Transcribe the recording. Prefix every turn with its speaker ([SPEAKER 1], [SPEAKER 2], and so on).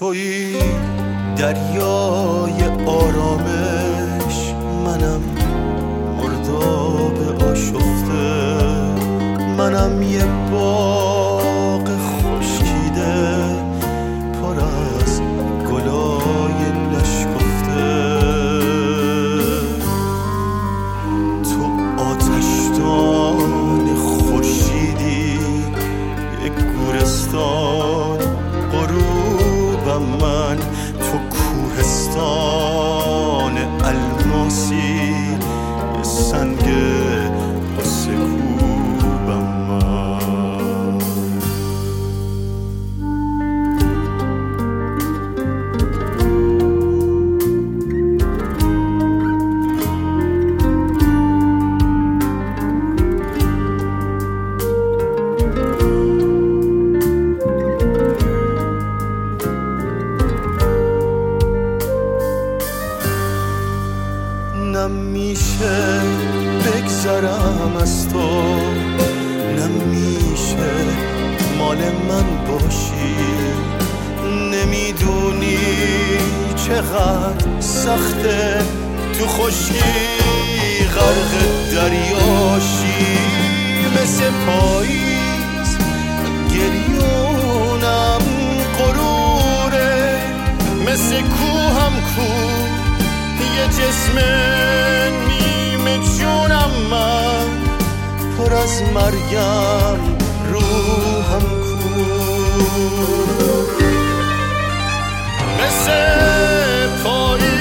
[SPEAKER 1] تویی دریای آرامش، منم مرداب آشفته، منم یه باغ خشکیده پر از گلای نشکفته. تو آتشدان خورشیدی، یک گورستان غروبم من، تو کوهستان الماسی، یه سنگ واسه کوبم من. نمیشه بگذرم از تو، نمیشه مال من باشی، نمیدونی چقدر سخته تو خشکی غرق دریاشی. مثل پاییز گریونم غروره، مثل کوهم یه جسم نیمه جونم من، پر از مرگم روحم مثل پاییز